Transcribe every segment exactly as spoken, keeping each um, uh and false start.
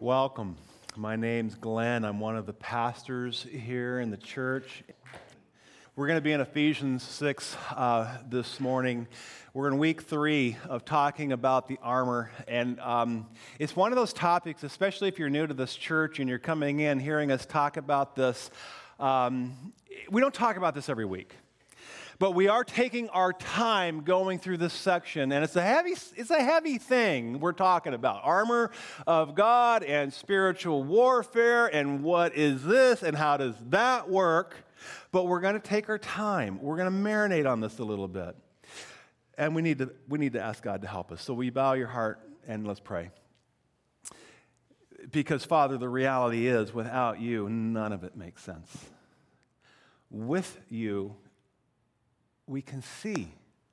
Welcome. My name's Glenn. I'm one of the pastors here in the church. We're going to be in Ephesians six uh, this morning. We're in week three of talking about the armor, and um, it's one of those topics, especially if you're new to this church and you're coming in hearing us talk about this. Um, we don't talk about this every week. But we are taking our time going through this section, and it's a heavy, it's a heavy thing we're talking about. Armor of God and spiritual warfare, and what is this, and how does that work? But we're going to take our time. We're going to marinate on this a little bit. And we need to, we need to ask God to help us. So we bow your heart, and let's pray. Because, Father, the reality is, without you, none of it makes sense. With you, we can see.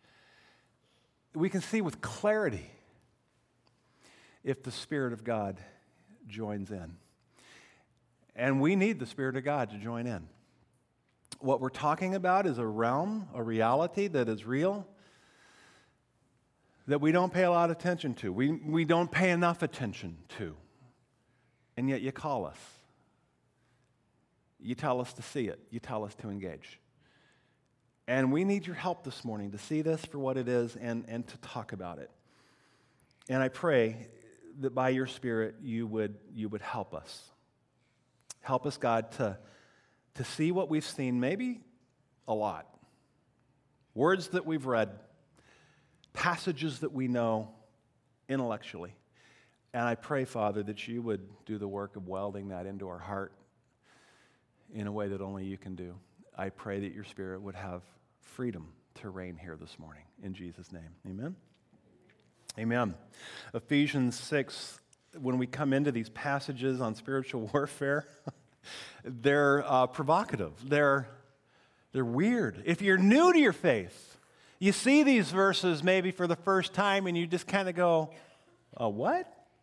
We can see with clarity if the Spirit of God joins in. And we need the Spirit of God to join in. What we're talking about is a realm, a reality that is real, that we don't pay a lot of attention to. We, we don't pay enough attention to. And yet you call us. You tell us to see it. You tell us to engage. And we need your help this morning to see this for what it is and, and to talk about it. And I pray that by your Spirit you would, you would help us. Help us, God, to, to see what we've seen, maybe a lot. Words that we've read, passages that we know intellectually. And I pray, Father, that you would do the work of welding that into our heart in a way that only you can do. I pray that your Spirit would have freedom to reign here this morning. In Jesus' name, amen? Amen. Ephesians six, when we come into these passages on spiritual warfare, they're uh, provocative. They're, they're weird. If you're new to your faith, you see these verses maybe for the first time and you just kind of go, a what?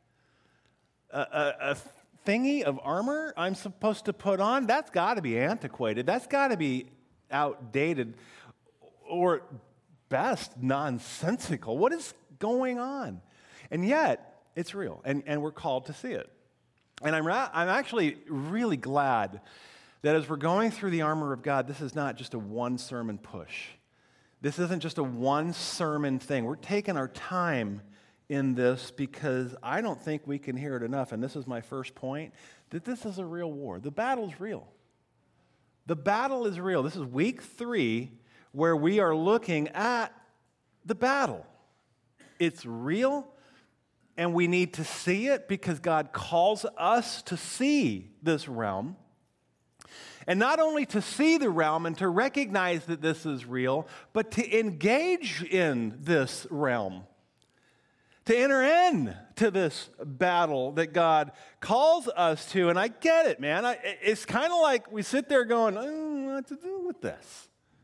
A, a, a thingy of armor I'm supposed to put on? That's got to be antiquated. That's got to be outdated, or at best, nonsensical. What is going on? And yet, it's real, and, and we're called to see it. And I'm, ra- I'm actually really glad that as we're going through the armor of God, this is not just a one-sermon push. This isn't just a one-sermon thing. We're taking our time in this because I don't think we can hear it enough, and this is my first point, that this is a real war. The battle's real. The battle is real. This is week three where we are looking at the battle. It's real, and we need to see it because God calls us to see this realm. And not only to see the realm and to recognize that this is real, but to engage in this realm. To enter in to this battle that God calls us to. And I get it, man. I, it's kind of like we sit there going, I don't know what to do with this.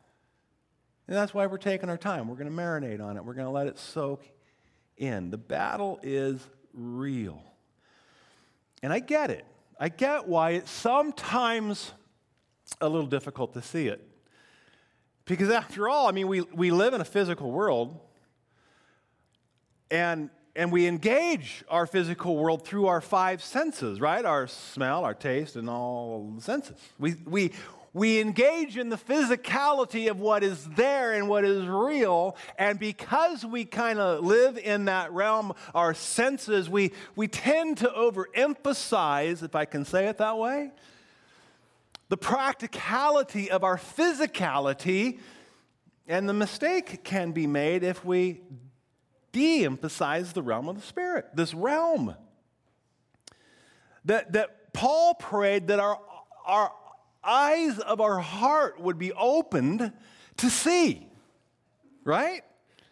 And that's why we're taking our time. We're going to marinate on it. We're going to let it soak in. The battle is real. And I get it. I get why it's sometimes a little difficult to see it. Because after all, I mean, we, we live in a physical world. And and we engage our physical world through our five senses, right? Our smell, our taste, and all the senses. We we we engage in the physicality of what is there and what is real, and because we kind of live in that realm, our senses, we we tend to overemphasize, if I can say it that way, the practicality of our physicality, and the mistake can be made if we de-emphasize the realm of the Spirit, this realm. That, that Paul prayed that our, our eyes of our heart would be opened to see, right?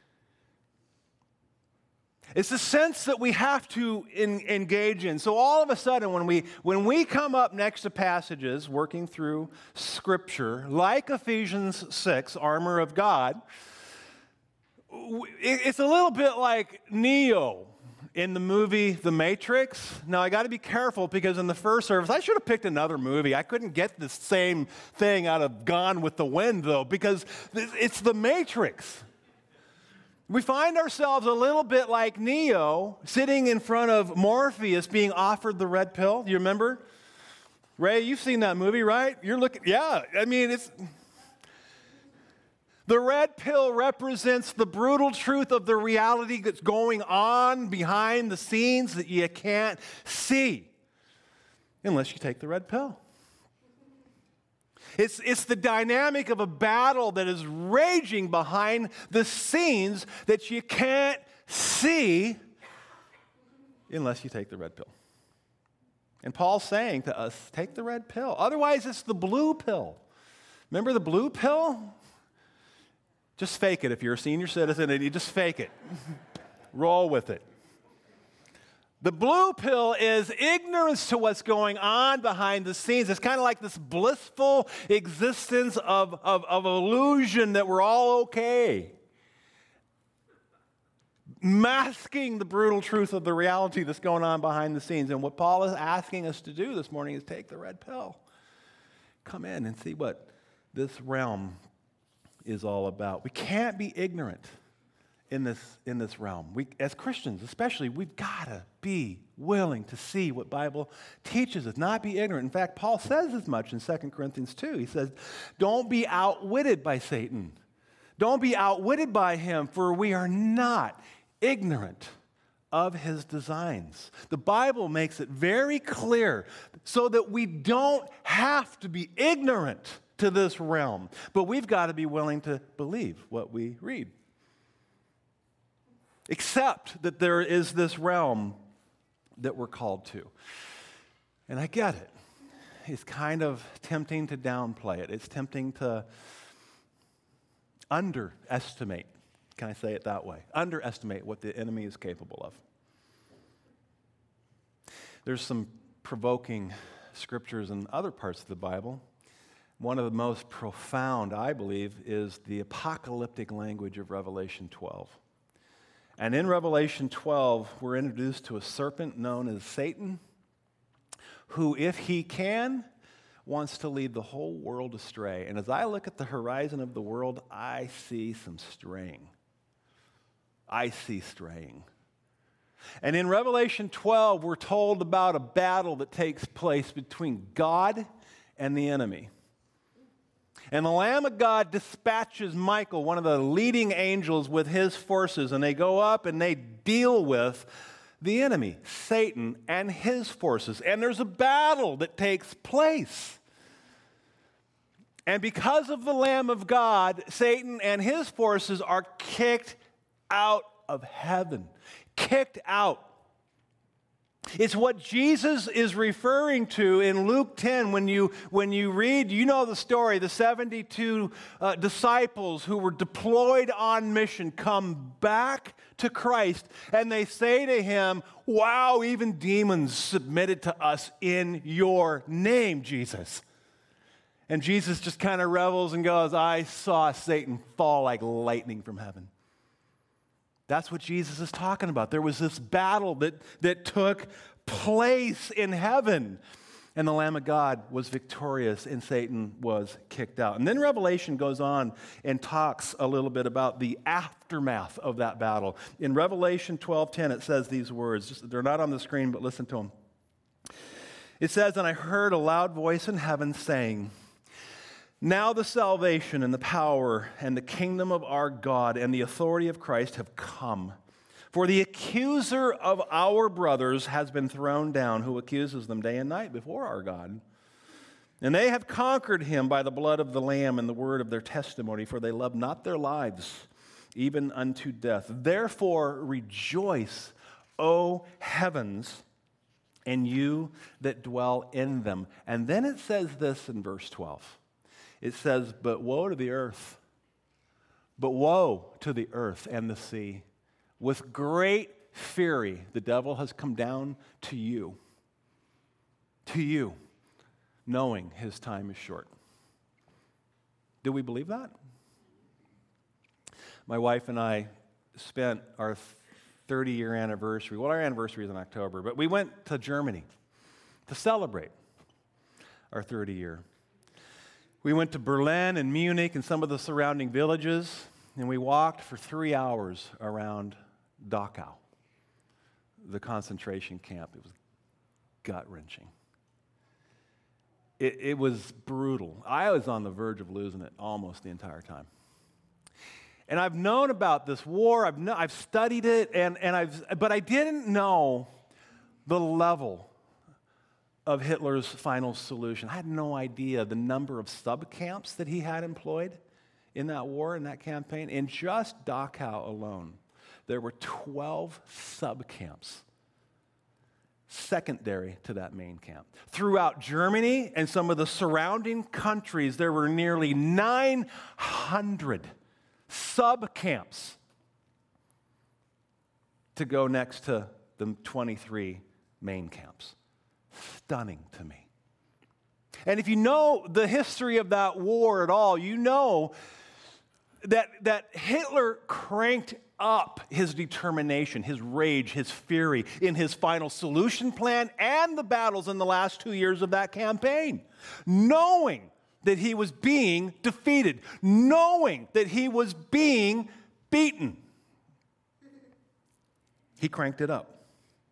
It's a sense that we have to in, engage in. So all of a sudden, when we, when we come up next to passages working through Scripture, like Ephesians six, armor of God, it's a little bit like Neo in the movie The Matrix. Now, I got to be careful because in the first service, I should have picked another movie. I couldn't get the same thing out of Gone with the Wind, though, because it's The Matrix. We find ourselves a little bit like Neo sitting in front of Morpheus being offered the red pill. Do you remember? Ray, you've seen that movie, right? You're looking, yeah, I mean, it's... The red pill represents the brutal truth of the reality that's going on behind the scenes that you can't see unless you take the red pill. It's, it's the dynamic of a battle that is raging behind the scenes that you can't see unless you take the red pill. And Paul's saying to us, take the red pill. Otherwise, it's the blue pill. Remember the blue pill? Just fake it if you're a senior citizen and you just fake it. Roll with it. The blue pill is ignorance to what's going on behind the scenes. It's kind of like this blissful existence of, of, of illusion that we're all okay. Masking the brutal truth of the reality that's going on behind the scenes. And what Paul is asking us to do this morning is take the red pill. Come in and see what this realm is all about. We can't be ignorant in this, in this realm. We, as Christians especially, we've got to be willing to see what Bible teaches us, not be ignorant. In fact, Paul says as much in Second Corinthians two. He says, don't be outwitted by Satan. Don't be outwitted by him, for we are not ignorant of his designs. The Bible makes it very clear so that we don't have to be ignorant to this realm, but we've got to be willing to believe what we read. Accept that there is this realm that we're called to. And I get it. It's kind of tempting to downplay it. It's tempting to underestimate. Can I say it that way? Underestimate what the enemy is capable of. There's some provoking scriptures in other parts of the Bible. One of the most profound, I believe, is the apocalyptic language of Revelation twelve. And in Revelation twelve, we're introduced to a serpent known as Satan, who, if he can, wants to lead the whole world astray. And as I look at the horizon of the world, I see some straying. I see straying. And in Revelation twelve, we're told about a battle that takes place between God and the enemy. And the Lamb of God dispatches Michael, one of the leading angels, with his forces, and they go up and they deal with the enemy, Satan, and his forces. And there's a battle that takes place. And because of the Lamb of God, Satan and his forces are kicked out of heaven. Kicked out. It's what Jesus is referring to in Luke ten when you, when you read, you know the story, the seventy-two uh, disciples who were deployed on mission come back to Christ and they say to him, wow, even demons submitted to us in your name, Jesus. And Jesus just kind of revels and goes, I saw Satan fall like lightning from heaven. That's what Jesus is talking about. There was this battle that, that took place in heaven, and the Lamb of God was victorious, and Satan was kicked out. And then Revelation goes on and talks a little bit about the aftermath of that battle. In Revelation twelve ten, it says these words. They're not on the screen, but listen to them. It says, and I heard a loud voice in heaven saying, now the salvation and the power and the kingdom of our God and the authority of Christ have come. For the accuser of our brothers has been thrown down, who accuses them day and night before our God. And they have conquered him by the blood of the Lamb and the word of their testimony, for they love not their lives, even unto death. Therefore rejoice, O heavens, and you that dwell in them. And then it says this in verse twelve. It says, but woe to the earth, but woe to the earth and the sea. With great fury, the devil has come down to you, to you, knowing his time is short. Do we believe that? My wife and I spent our thirty-year anniversary, well, our anniversary is in October, but we went to Germany to celebrate our thirty year. We went to Berlin and Munich and some of the surrounding villages, and we walked for three hours around Dachau, the concentration camp. It was gut-wrenching. It, it was brutal. I was on the verge of losing it almost the entire time. And I've known about this war. I've no, I've studied it, and, and I've but I didn't know the level of Hitler's final solution. I had no idea the number of sub-camps that he had employed in that war, in that campaign. In just Dachau alone, there were twelve sub-camps secondary to that main camp. Throughout Germany and some of the surrounding countries, there were nearly nine hundred sub-camps to go next to the twenty-three main camps. Stunning to me. And if you know the history of that war at all, you know that, that Hitler cranked up his determination, his rage, his fury in his final solution plan and the battles in the last two years of that campaign, knowing that he was being defeated, knowing that he was being beaten. He cranked it up.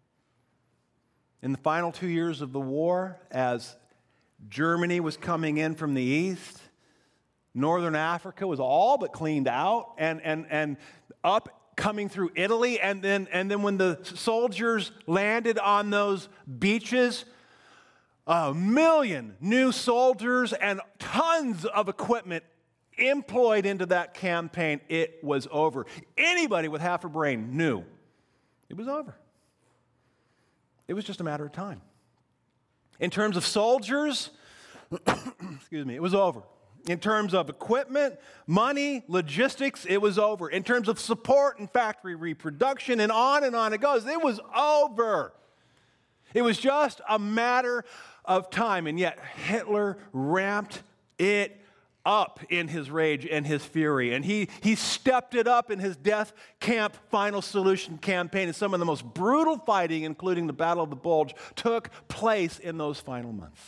In the final two years of the war, as Germany was coming in from the east, Northern Africa was all but cleaned out, and, and, and up coming through Italy, and then, and then when the soldiers landed on those beaches, a million new soldiers and tons of equipment employed into that campaign, it was over. Anybody with half a brain knew it was over. It was just a matter of time. In terms of soldiers, excuse me, it was over. In terms of equipment, money, logistics, it was over. In terms of support and factory reproduction, and on and on it goes, it was over. It was just a matter of time, and yet Hitler ramped it up in his rage and his fury, and he, he stepped it up in his death camp final solution campaign, and some of the most brutal fighting, including the Battle of the Bulge, took place in those final months.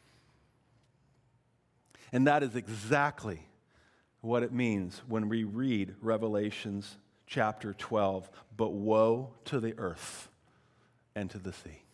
And that is exactly what it means when we read Revelations chapter twelve, but woe to the earth and to the sea,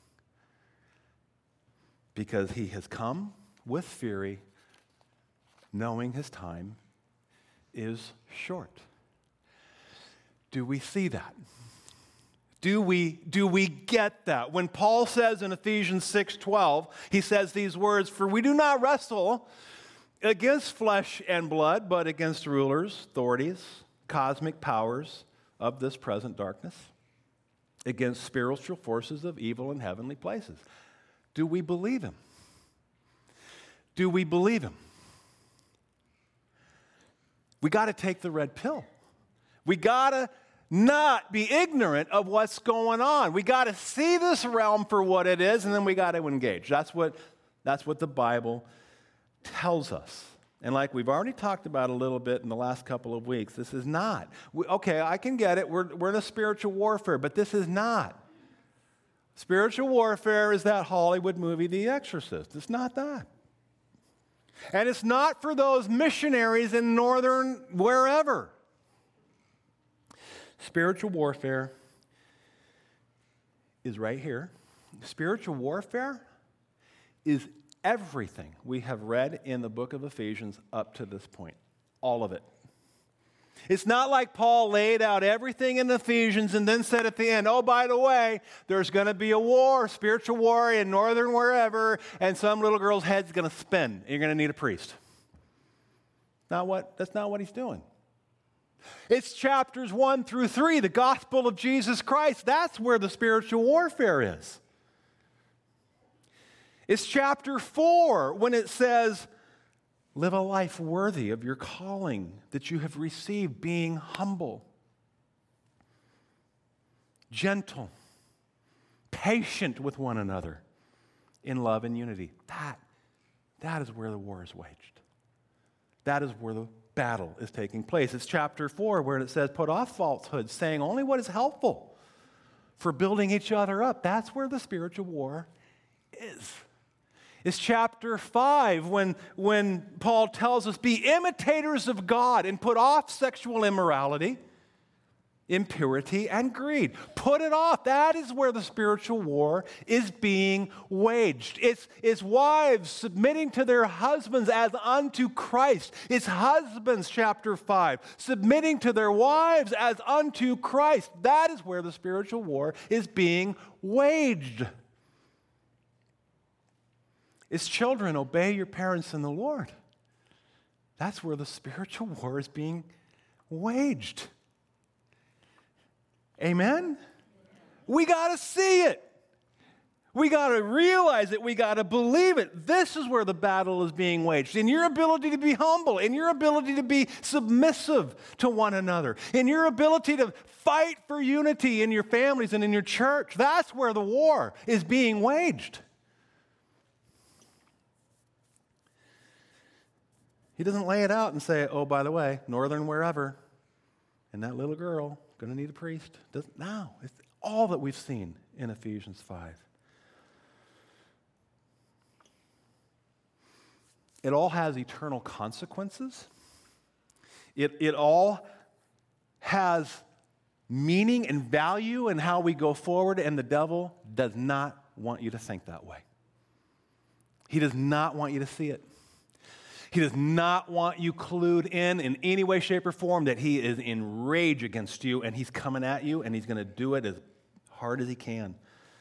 because he has come with fury, knowing his time is short. Do we see that? Do we, do we get that? When Paul says in Ephesians six twelve, he says these words, "For we do not wrestle against flesh and blood, but against rulers, authorities, cosmic powers of this present darkness, against spiritual forces of evil in heavenly places." Do we believe him? Do we believe him? We got to take the red pill. We got to not be ignorant of what's going on. We got to see this realm for what it is, and then we got to engage. That's what, that's what the Bible tells us. And like we've already talked about a little bit in the last couple of weeks, this is not. We, okay, I can get it. We're, we're in a spiritual warfare, but this is not. Spiritual warfare is that Hollywood movie, The Exorcist. It's not that. And it's not for those missionaries in northern wherever. Spiritual warfare is right here. Spiritual warfare is everything we have read in the book of Ephesians up to this point. All of it. It's not like Paul laid out everything in Ephesians and then said at the end, oh, by the way, there's going to be a war, spiritual war in northern wherever, and some little girl's head's going to spin. And you're going to need a priest. Not what, that's not what he's doing. It's chapters one through three, the gospel of Jesus Christ. That's where the spiritual warfare is. It's chapter four when it says, live a life worthy of your calling that you have received, being humble, gentle, patient with one another in love and unity. That, that is where the war is waged. That is where the battle is taking place. It's chapter four where it says, put off falsehood, saying only what is helpful for building each other up. That's where the spiritual war is. is chapter five when, when Paul tells us, be imitators of God and put off sexual immorality, impurity, and greed. Put it off. That is where the spiritual war is being waged. It's, it's wives submitting to their husbands as unto Christ. It's husbands, chapter five, submitting to their wives as unto Christ. That is where the spiritual war is being waged. It's children, obey your parents in the Lord. That's where the spiritual war is being waged. Amen? We got to see it. We got to realize it. We got to believe it. This is where the battle is being waged. In your ability to be humble, in your ability to be submissive to one another, in your ability to fight for unity in your families and in your church. That's where the war is being waged. He doesn't lay it out and say, oh, by the way, northern wherever, and that little girl, going to need a priest. Doesn't, no, it's all that we've seen in Ephesians five. It all has eternal consequences. It, it all has meaning and value in how we go forward, and the devil does not want you to think that way. He does not want you to see it. He does not want you clued in in any way, shape, or form that he is in rage against you and he's coming at you and he's going to do it as hard as he can.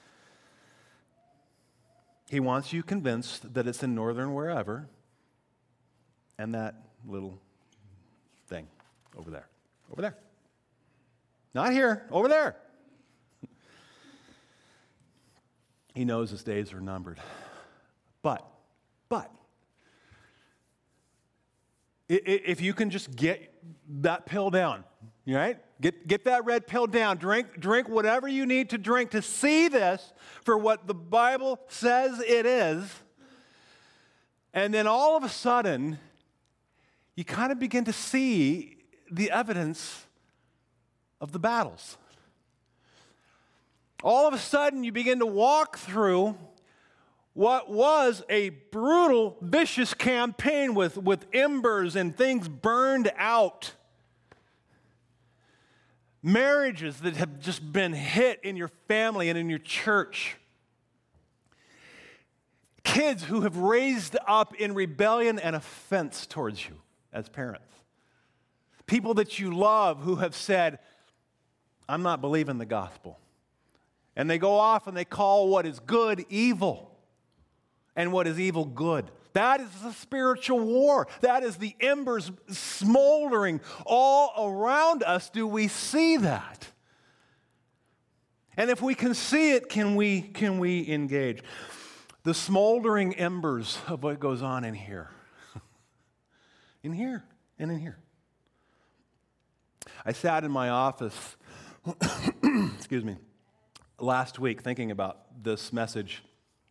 He wants you convinced that it's in northern wherever and that little thing over there. Over there. Not here, over there. He knows his days are numbered. But, but, if you can just get that pill down, right? Get, get that red pill down. Drink, drink whatever you need to drink to see this for what the Bible says it is. And then all of a sudden, you kind of begin to see the evidence of the battles. All of a sudden, you begin to walk through what was a brutal, vicious campaign with, with embers and things burned out. Marriages that have just been hit in your family and in your church. Kids who have raised up in rebellion and offense towards you as parents. People that you love who have said, I'm not believing the gospel. And they go off and they call what is good evil. And what is evil good. That is the spiritual war. That is the embers smoldering all around us. Do we see that? And if we can see it, can we, can we engage? The smoldering embers of what goes on in here. In here and in here. I sat in my office, excuse me, last week thinking about this message.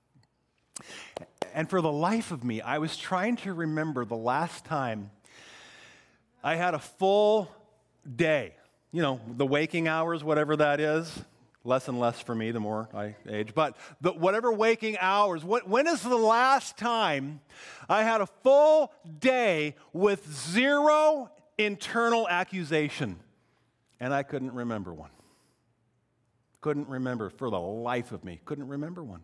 And for the life of me, I was trying to remember the last time I had a full day. You know, the waking hours, whatever that is. Less and less for me the more I age. But the, whatever waking hours, what, when is the last time I had a full day with zero internal accusation? And I couldn't remember one. Couldn't remember for the life of me. Couldn't remember one.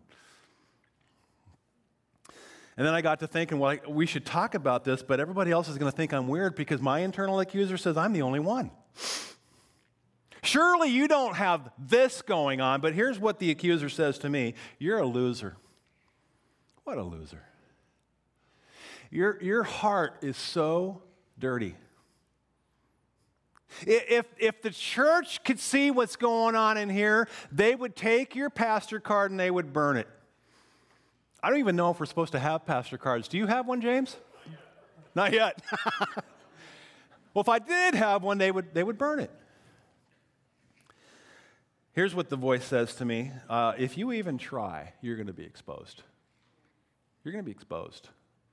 And then I got to thinking, well, we should talk about this, but everybody else is going to think I'm weird because my internal accuser says I'm the only one. Surely you don't have this going on, but here's what the accuser says to me. You're a loser. What a loser. Your, your heart is so dirty. If, if the church could see what's going on in here, they would take your pastor card and they would burn it. I don't even know if we're supposed to have pastor cards. Do you have one, James? Not yet. Well, if I did have one, they would, they would burn it. Here's what the voice says to me. Uh, if you even try, you're going to be exposed. You're going to be exposed.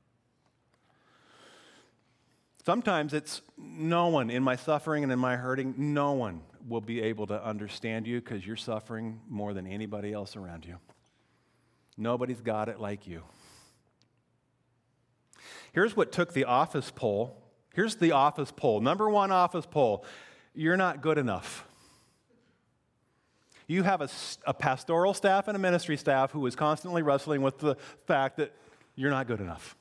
Sometimes it's no one in my suffering and in my hurting, no one will be able to understand you because you're suffering more than anybody else around you. Nobody's got it like you. Here's what took the office poll. Here's the office poll. Number one office poll. You're not good enough. You have a, a pastoral staff and a ministry staff who is constantly wrestling with the fact that you're not good enough.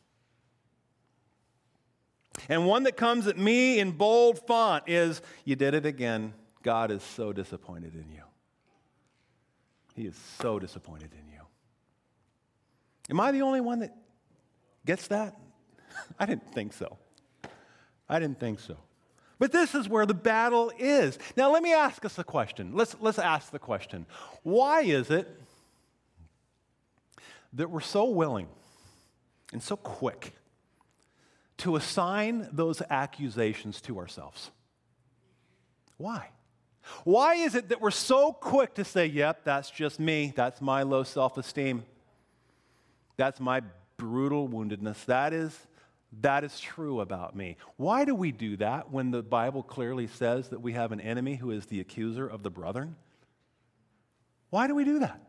And one that comes at me in bold font is, you did it again. God is so disappointed in you. He is so disappointed in you. Am I the only one that gets that? I didn't think so. I didn't think so. But this is where the battle is. Now, let me ask us a question. Let's, let's ask the question. Why is it that we're so willing and so quick to assign those accusations to ourselves? Why? Why is it that we're so quick to say, yep, that's just me. That's my low self-esteem. That's my brutal woundedness. That is That is true about me. Why do we do that when the Bible clearly says that we have an enemy who is the accuser of the brethren? Why do we do that?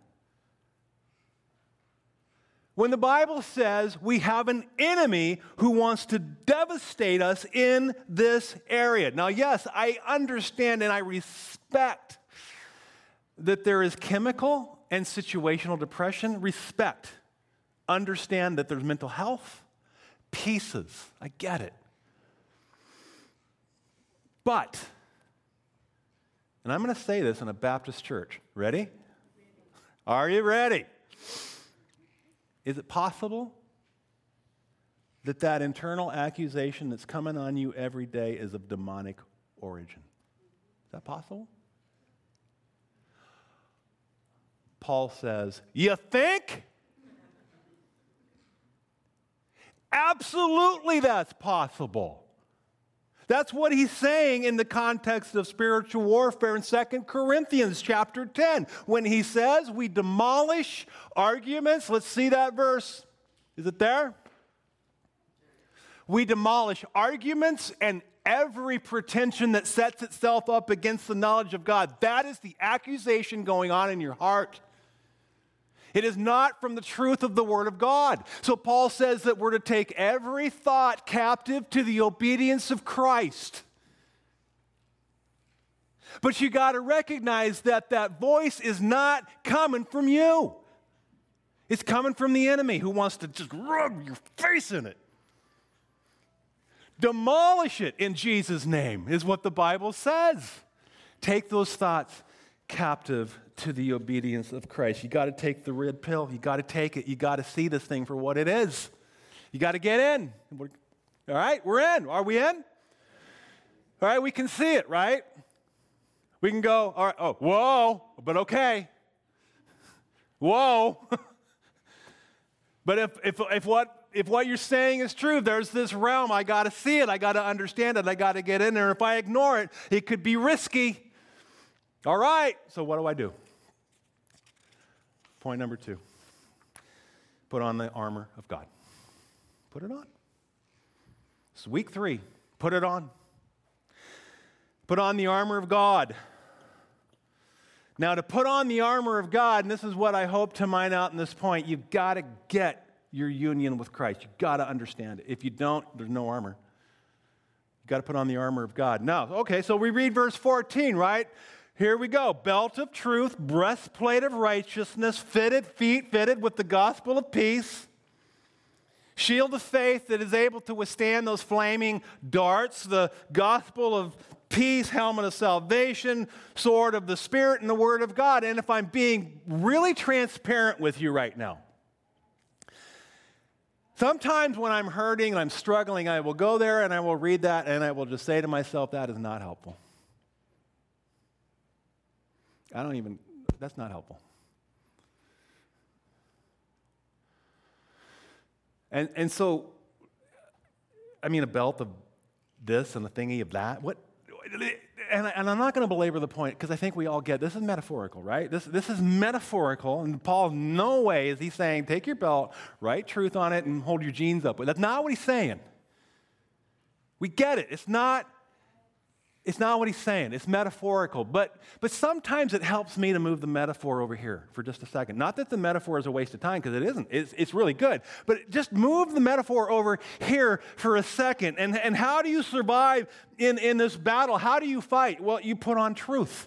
When the Bible says we have an enemy who wants to devastate us in this area. Now, yes, I understand and I respect that there is chemical and situational depression. Respect. Understand that there's mental health. Pieces. I get it. But, and I'm going to say this in a Baptist church. Ready? Are you ready? Is it possible that that internal accusation that's coming on you every day is of demonic origin? Is that possible? Paul says, you think? Absolutely, that's possible. That's what he's saying in the context of spiritual warfare in Second Corinthians chapter ten. When he says we demolish arguments, let's see that verse. Is it there? We demolish arguments and every pretension that sets itself up against the knowledge of God. That is the accusation going on in your heart. It is not from the truth of the Word of God. So Paul says that we're to take every thought captive to the obedience of Christ. But you got to recognize that that voice is not coming from you. It's coming from the enemy who wants to just rub your face in it. Demolish it in Jesus' name is what the Bible says. Take those thoughts captive to the obedience of Christ. You got to take the red pill. You got to take it. You got to see this thing for what it is. You got to get in. All right, we're in. Are we in? All right, we can see it, right? We can go, all right, oh, whoa, but okay. Whoa. But if, if, if, what, if what you're saying is true, there's this realm. I got to see it. I got to understand it. I got to get in there. If I ignore it, it could be risky. All right, so what do I do? Point number two. Put on the armor of God. Put it on. It's week three. Put it on. Put on the armor of God. Now, to put on the armor of God, and this is what I hope to mine out in this point, you've got to get your union with Christ. You've got to understand it. If you don't, there's no armor. You've got to put on the armor of God. Now, okay, so we read verse fourteen, right? Here we go. Belt of truth, breastplate of righteousness, fitted feet, fitted with the gospel of peace, shield of faith that is able to withstand those flaming darts, the gospel of peace, helmet of salvation, sword of the Spirit, and the word of God. And if I'm being really transparent with you right now, sometimes when I'm hurting and I'm struggling, I will go there and I will read that and I will just say to myself, that is not helpful. I don't even, that's not helpful. And and so, I mean, a belt of this and a thingy of that. What? And, I, and I'm not going to belabor the point because I think we all get this is metaphorical, right? This this is metaphorical, and Paul, no way is he saying take your belt, write truth on it, and hold your jeans up. That's not what he's saying. We get it. It's not. It's not what he's saying. It's metaphorical. But, but sometimes it helps me to move the metaphor over here for just a second. Not that the metaphor is a waste of time, because it isn't. It's, it's really good. But just move the metaphor over here for a second. And, and how do you survive in, in this battle? How do you fight? Well, you put on truth.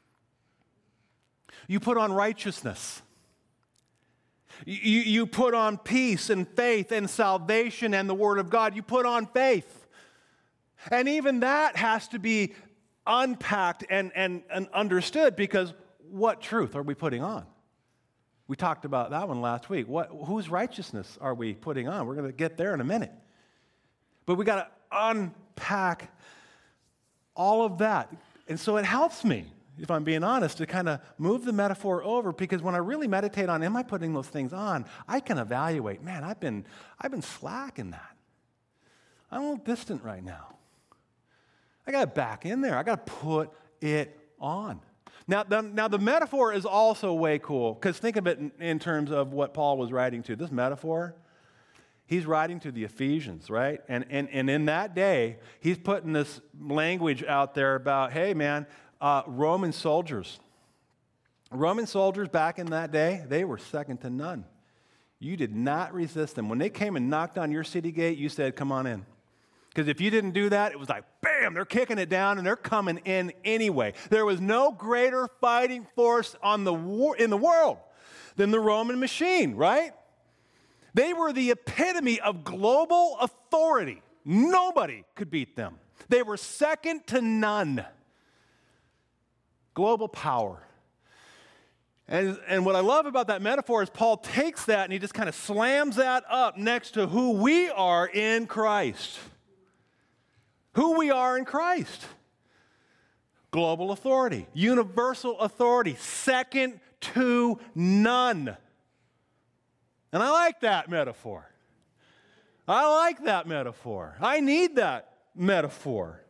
You put on righteousness. You, you put on peace and faith and salvation and the Word of God. You put on faith. And even that has to be unpacked and, and, and understood, because what truth are we putting on? We talked about that one last week. What, whose righteousness are we putting on? We're going to get there in a minute. But we got to unpack all of that. And so it helps me, if I'm being honest, to kind of move the metaphor over, because when I really meditate on, am I putting those things on, I can evaluate, man, I've been, I've been slack in that. I'm a little distant right now. I got to back in there. I got to put it on. Now, the, now the metaphor is also way cool, because think of it in, in terms of what Paul was writing to. This metaphor, he's writing to the Ephesians, right? And, and, and in that day, he's putting this language out there about, hey, man, uh, Roman soldiers. Roman soldiers back in that day, they were second to none. You did not resist them. When they came and knocked on your city gate, you said, come on in. Because if you didn't do that, it was like, bam, they're kicking it down and they're coming in anyway. There was no greater fighting force on the war, in the world than the Roman machine, right? They were the epitome of global authority. Nobody could beat them. They were second to none. Global power. And, and what I love about that metaphor is Paul takes that and he just kind of slams that up next to who we are in Christ. Who we are in Christ. Global authority, universal authority, second to none. And I like that metaphor. I like that metaphor. I need that metaphor.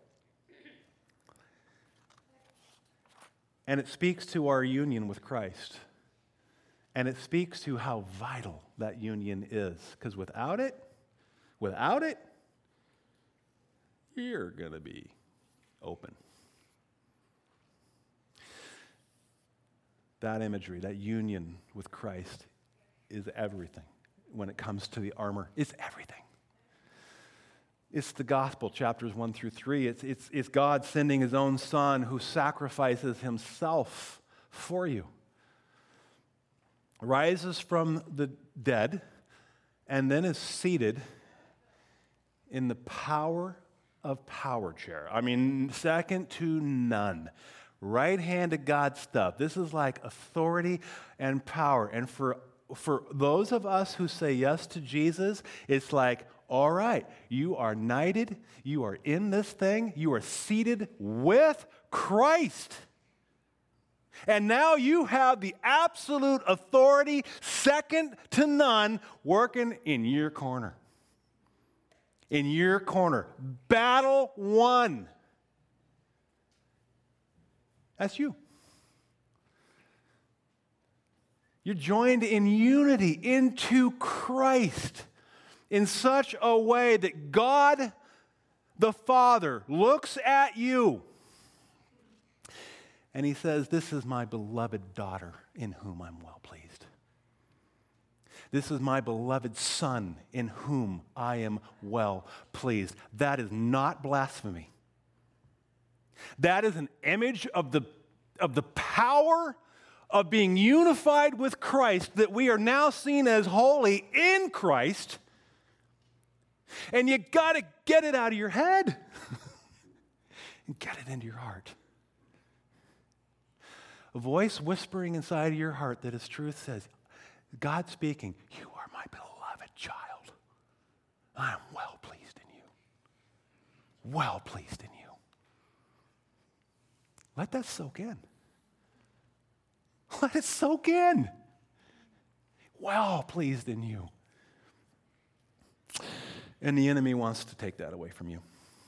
And it speaks to our union with Christ. And it speaks to how vital that union is. Because without it, without it, you're going to be open. That imagery, that union with Christ is everything when it comes to the armor. It's everything. It's the gospel, chapters one through three. It's, it's, it's God sending his own son who sacrifices himself for you. Rises from the dead and then is seated in the power of power chair. I mean, second to none. Right hand of God stuff. This is like authority and power. And for, for those of us who say yes to Jesus, it's like, all right, you are knighted, you are in this thing, you are seated with Christ. And now you have the absolute authority, second to none, working in your corner. In your corner. Battle won. That's you. You're joined in unity into Christ in such a way that God the Father looks at you and he says, this is my beloved daughter in whom I'm well pleased. This is my beloved Son in whom I am well pleased. That is not blasphemy. That is an image of the, of the power of being unified with Christ, that we are now seen as holy in Christ. And you got to get it out of your head and get it into your heart. A voice whispering inside of your heart that is truth says, God speaking, you are my beloved child. I am well pleased in you. Well pleased in you. Let that soak in. Let it soak in. Well pleased in you. And the enemy wants to take that away from you.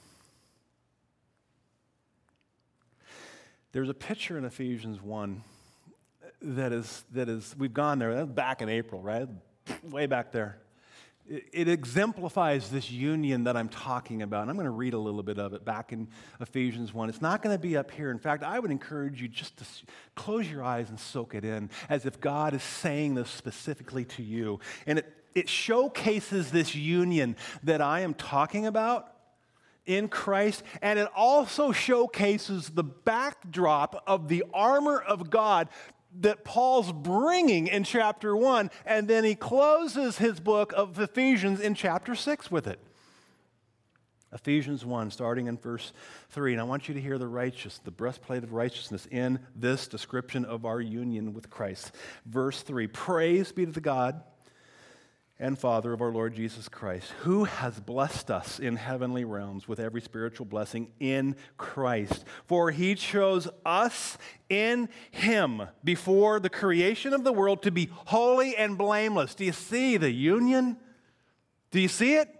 There's a picture in Ephesians one that is, that is we've gone there. That's back in April, right? Way back there. It, it exemplifies this union that I'm talking about. And I'm going to read a little bit of it back in Ephesians one. It's not going to be up here. In fact, I would encourage you just to close your eyes and soak it in as if God is saying this specifically to you. And it, it showcases this union that I am talking about in Christ, and it also showcases the backdrop of the armor of God that Paul's bringing in chapter one, and then he closes his book of Ephesians in chapter six with it. Ephesians one, starting in verse three, and I want you to hear the righteous, the breastplate of righteousness in this description of our union with Christ. Verse three, praise be to the God and Father of our Lord Jesus Christ, who has blessed us in heavenly realms with every spiritual blessing in Christ. For he chose us in him before the creation of the world to be holy and blameless. Do you see the union? Do you see it?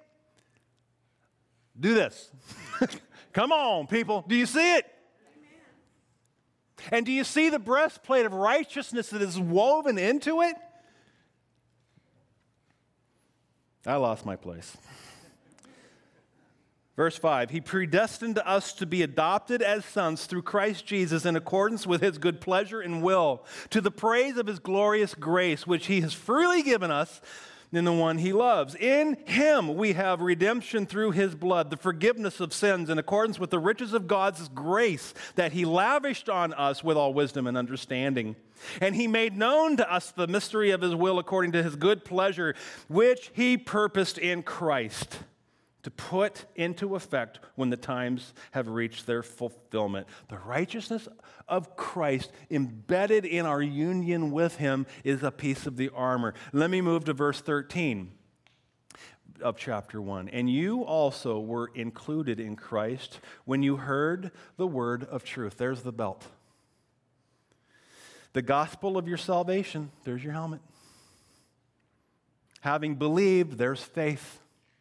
Do this. Come on, people. Do you see it? Amen. And do you see the breastplate of righteousness that is woven into it? I lost my place. Verse five, he predestined us to be adopted as sons through Christ Jesus in accordance with his good pleasure and will, to the praise of his glorious grace, which he has freely given us in the one he loves. In him we have redemption through his blood, the forgiveness of sins in accordance with the riches of God's grace that he lavished on us with all wisdom and understanding. And he made known to us the mystery of his will according to his good pleasure, which he purposed in Christ to put into effect when the times have reached their fulfillment. The righteousness of Christ embedded in our union with him is a piece of the armor. Let me move to verse thirteen of chapter one. And you also were included in Christ when you heard the word of truth. There's the belt. The gospel of your salvation, there's your helmet. Having believed, there's faith.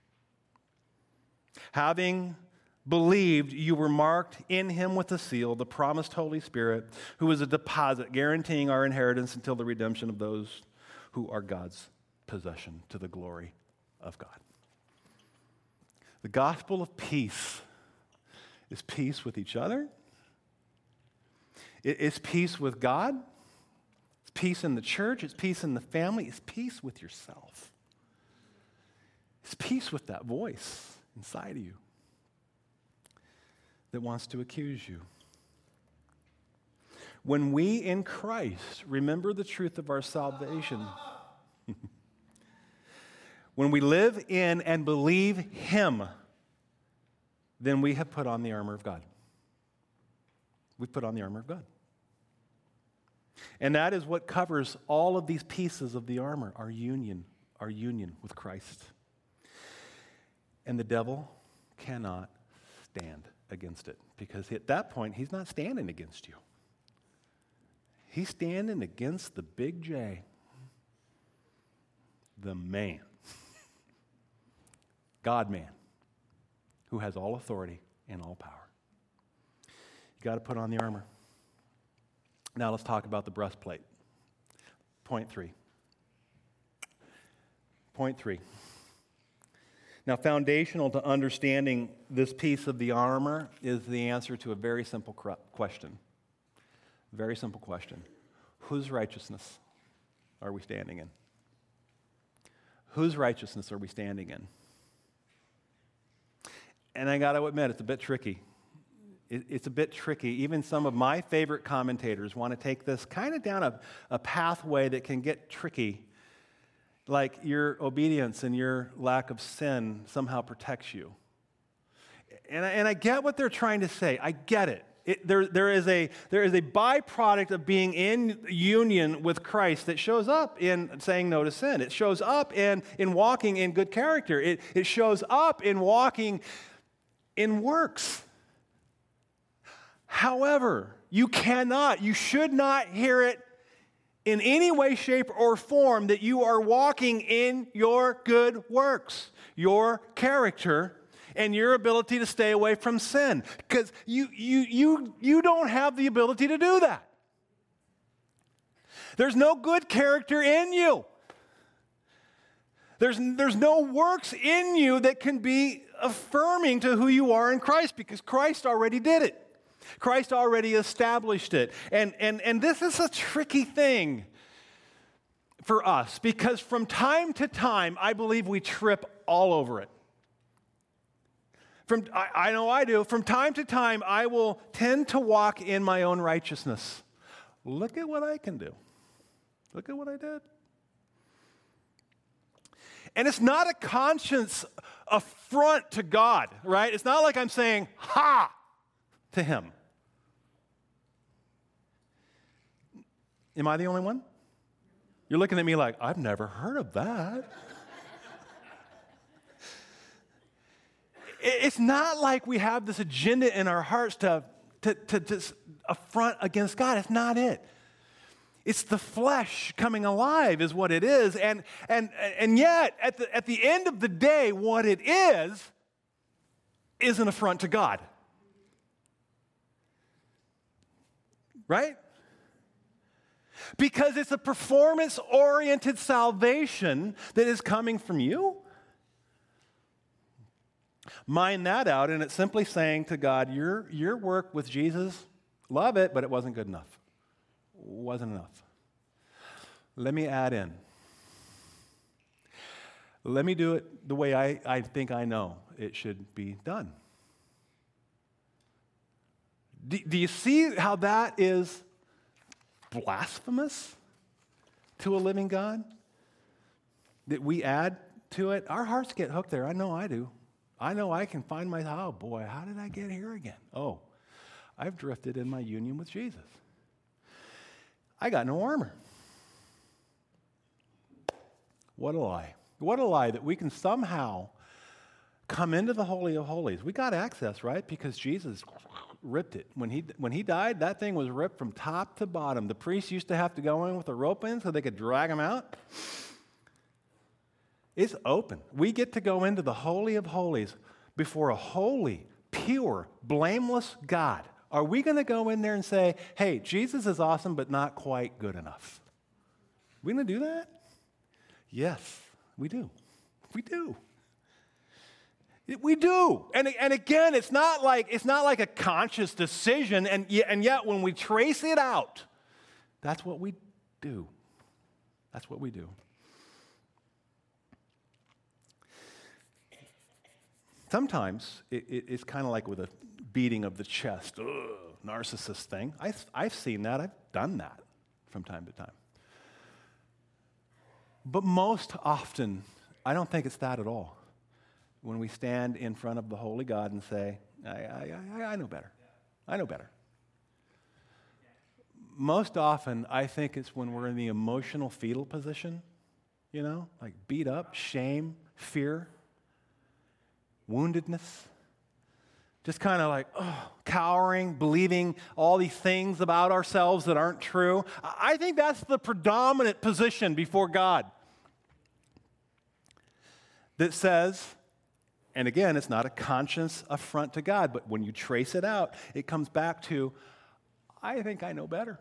Having believed, you were marked in him with a seal, the promised Holy Spirit, who is a deposit guaranteeing our inheritance until the redemption of those who are God's possession to the glory of God. The gospel of peace is peace with each other. It's peace with God. It's peace in the church. It's peace in the family. It's peace with yourself. It's peace with that voice inside of you that wants to accuse you. When we in Christ remember the truth of our salvation, when we live in and believe him, then we have put on the armor of God. We've put on the armor of God. And that is what covers all of these pieces of the armor, our union, our union with Christ. And the devil cannot stand against it, because at that point, he's not standing against you. He's standing against the big J, the man, God-man, who has all authority and all power. You got to put on the armor. Now let's talk about the breastplate. Point three. Point three. Now, foundational to understanding this piece of the armor is the answer to a very simple question. Very simple question. Whose righteousness are we standing in? Whose righteousness are we standing in? And I got to admit, it's a bit tricky. It, it's a bit tricky. Even some of my favorite commentators want to take this kind of down a, a pathway that can get tricky. Like your obedience and your lack of sin somehow protects you. And I, and I get what they're trying to say. I get it. It there, there, is a, there is a byproduct of being in union with Christ that shows up in saying no to sin. It shows up in, in walking in good character. It, it shows up in walking in works. However, you cannot, you should not hear it in any way, shape, or form that you are walking in your good works, your character, and your ability to stay away from sin. Because you, you, you, you don't have the ability to do that. There's no good character in you. There's, there's no works in you that can be affirming to who you are in Christ because Christ already did it. Christ already established it. And, and, and this is a tricky thing for us because from time to time, I believe we trip all over it. From, I, I know I do. From time to time, I will tend to walk in my own righteousness. Look at what I can do. Look at what I did. And it's not a conscience affront to God, right? It's not like I'm saying, ha, to him. Am I the only one? You're looking at me like, I've never heard of that. It's not like we have this agenda in our hearts to, to, to, to affront against God. It's not it. It's the flesh coming alive is what it is. And, and, and yet, at the, at the end of the day, what it is, is an affront to God. Right? Because it's a performance-oriented salvation that is coming from you. Mind that out, and it's simply saying to God, your, your work with Jesus, love it, but it wasn't good enough. Wasn't enough. Let me add in. Let me do it the way I, I think I know it should be done. Do, do you see how that is blasphemous to a living God? That we add to it? Our hearts get hooked there. I know I do. I know I can find my, oh boy, how did I get here again? Oh, I've drifted in my union with Jesus. I got no armor. What a lie. What a lie that we can somehow come into the Holy of Holies. We got access, right? Because Jesus ripped it. When he, when he died, that thing was ripped from top to bottom. The priests used to have to go in with a rope in so they could drag him out. It's open. We get to go into the Holy of Holies before a holy, pure, blameless God. Are we going to go in there and say, hey, Jesus is awesome, but not quite good enough? We going to do that? Yes, we do. We do. We do. And, and again, it's not like it's not like a conscious decision, and yet, and yet when we trace it out, that's what we do. That's what we do. Sometimes it, it, it's kind of like with a beating of the chest, ugh, narcissist thing. I've, I've seen that. I've done that from time to time. But most often, I don't think it's that at all. When we stand in front of the holy God and say, I, I, I, I know better. I know better. Most often, I think it's when we're in the emotional fetal position, you know, like beat up, shame, fear, woundedness, just kind of like, oh, cowering, believing all these things about ourselves that aren't true. I think that's the predominant position before God that says, and again, it's not a conscious affront to God, but when you trace it out, it comes back to, I think I know better.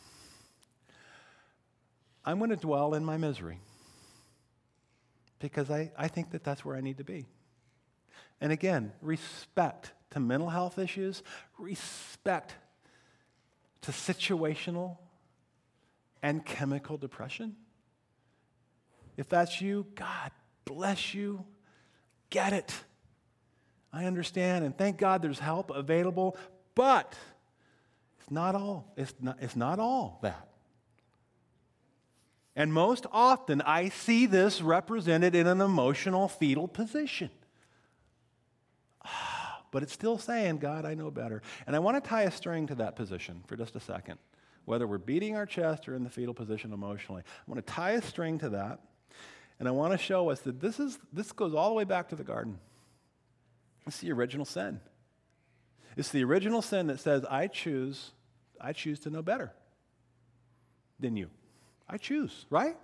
I'm going to dwell in my misery because I, I think that that's where I need to be. And again, respect to mental health issues, respect to situational and chemical depression. If that's you, God bless you. Get it. I understand, and thank God there's help available, but it's not all. It's not, it's not all that. And most often, I see this represented in an emotional fetal position. But it's still saying, God, I know better. And I want to tie a string to that position for just a second. Whether we're beating our chest or in the fetal position emotionally. I want to tie a string to that. And I want to show us that this is this goes all the way back to the garden. It's the original sin. It's the original sin that says, I choose, I choose to know better than you. I choose, right?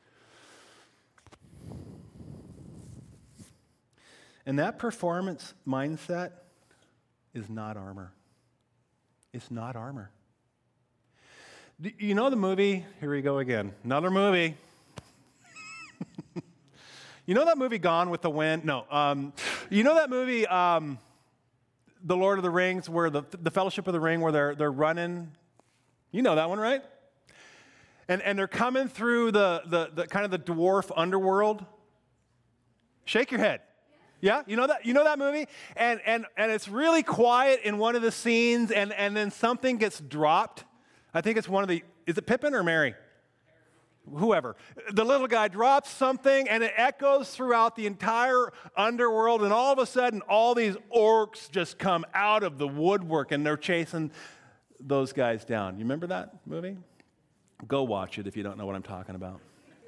And that performance mindset is not armor. It's not armor. Do you know the movie? Here we go again. Another movie. You know that movie Gone with the Wind? No. Um, you know that movie, um, The Lord of the Rings, where the, the Fellowship of the Ring, where they're, they're running? You know that one, right? And, and they're coming through the, the, the kind of the dwarf underworld. Shake your head. Yeah, you know that you know that movie? And and and it's really quiet in one of the scenes, and, and then something gets dropped. I think it's one of the, is it Pippin or Merry? Whoever. The little guy drops something, and it echoes throughout the entire underworld, and all of a sudden, all these orcs just come out of the woodwork, and they're chasing those guys down. You remember that movie? Go watch it if you don't know what I'm talking about.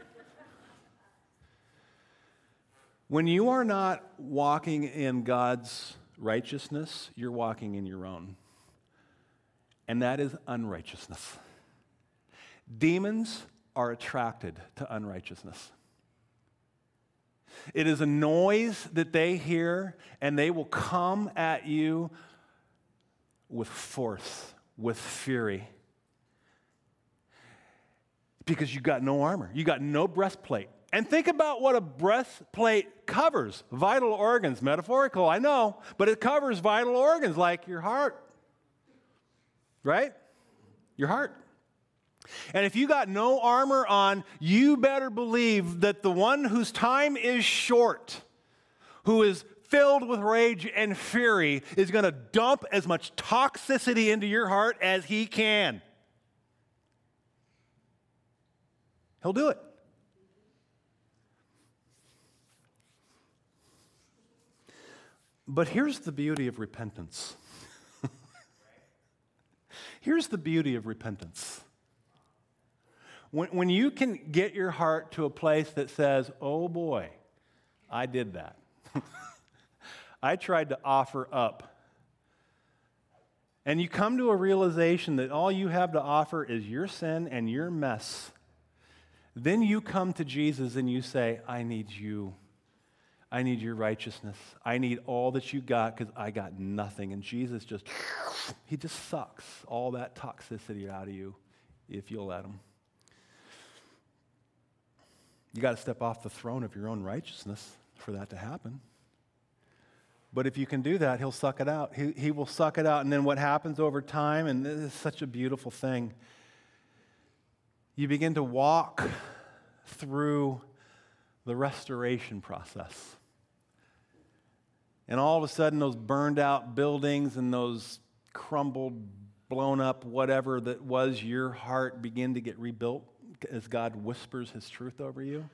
When you are not walking in God's righteousness, you're walking in your own. And that is unrighteousness. Demons are attracted to unrighteousness. It is a noise that they hear, and they will come at you with force, with fury. Because you got no armor. You got no breastplate. And think about what a breastplate covers. Vital organs, metaphorical, I know, but it covers vital organs like your heart, right? Your heart. And if you got no armor on, you better believe that the one whose time is short, who is filled with rage and fury, is going to dump as much toxicity into your heart as he can. He'll do it. But here's the beauty of repentance. Here's the beauty of repentance. When, when you can get your heart to a place that says, oh boy, I did that. I tried to offer up. And you come to a realization that all you have to offer is your sin and your mess. Then you come to Jesus and you say, I need you. I need your righteousness. I need all that you got because I got nothing. And Jesus just, he just sucks all that toxicity out of you if you'll let him. You got to step off the throne of your own righteousness for that to happen. But if you can do that, he'll suck it out. He, he will suck it out. And then what happens over time, and this is such a beautiful thing, you begin to walk through the restoration process. And all of a sudden, those burned out buildings and those crumbled, blown up, whatever that was your heart begin to get rebuilt as God whispers his truth over you.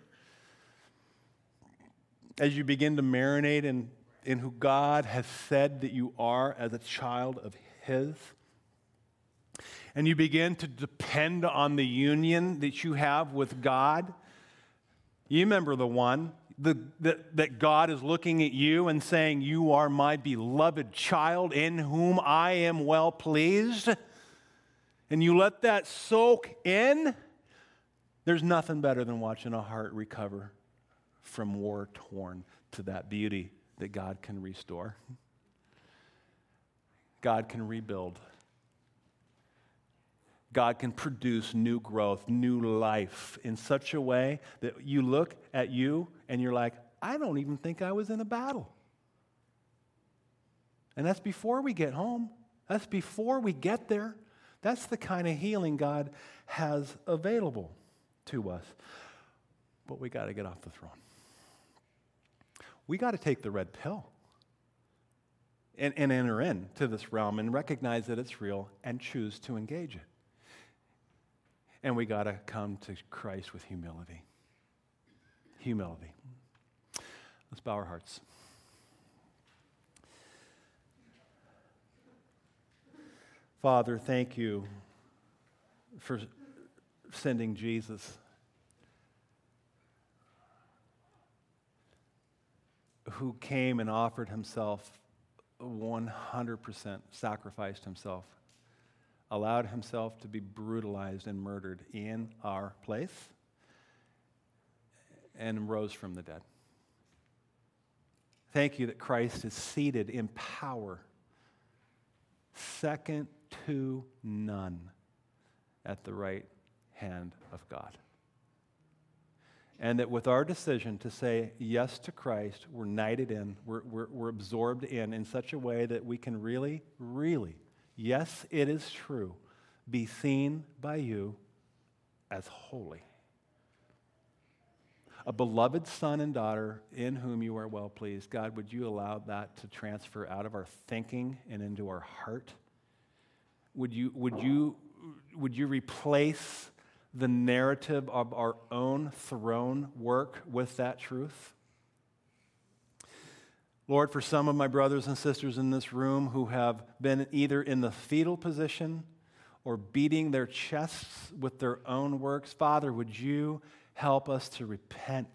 As you begin to marinate in, in who God has said that you are as a child of his. And you begin to depend on the union that you have with God. You remember the one, the, that, that God is looking at you and saying, you are my beloved child in whom I am well pleased. And you let that soak in. There's nothing better than watching a heart recover from war torn to that beauty that God can restore. God can rebuild. God can produce new growth, new life in such a way that you look at you and you're like, I don't even think I was in a battle. And that's before we get home. That's before we get there. That's the kind of healing God has available to us. But we got to get off the throne. We got to take the red pill and, and enter into this realm and recognize that it's real and choose to engage it. And we got to come to Christ with humility. Humility. Let's bow our hearts. Father, thank you for sending Jesus, who came and offered himself one hundred percent, sacrificed himself, allowed himself to be brutalized and murdered in our place, and rose from the dead. Thank you that Christ is seated in power, second to none, at the right hand of God. And that with our decision to say yes to Christ, we're knighted in, we're, we're, we're absorbed in in such a way that we can really, really, yes, it is true, be seen by you as holy. A beloved son and daughter in whom you are well pleased. God, would you allow that to transfer out of our thinking and into our heart? Would you, would you, would you replace the narrative of our own throne work with that truth? Lord, for some of my brothers and sisters in this room who have been either in the fetal position or beating their chests with their own works, Father, would you help us to repent?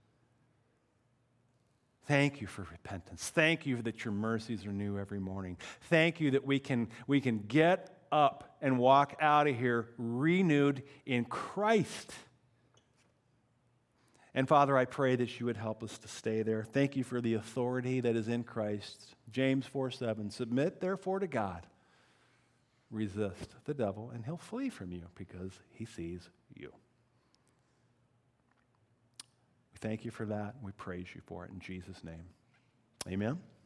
Thank you for repentance. Thank you that your mercies are new every morning. Thank you that we can, we can get up and walk out of here renewed in Christ. And Father, I pray that you would help us to stay there. Thank you for the authority that is in Christ. James four seven, submit therefore to God. Resist the devil, and he'll flee from you because he sees you. We thank you for that, and we praise you for it in Jesus' name. Amen.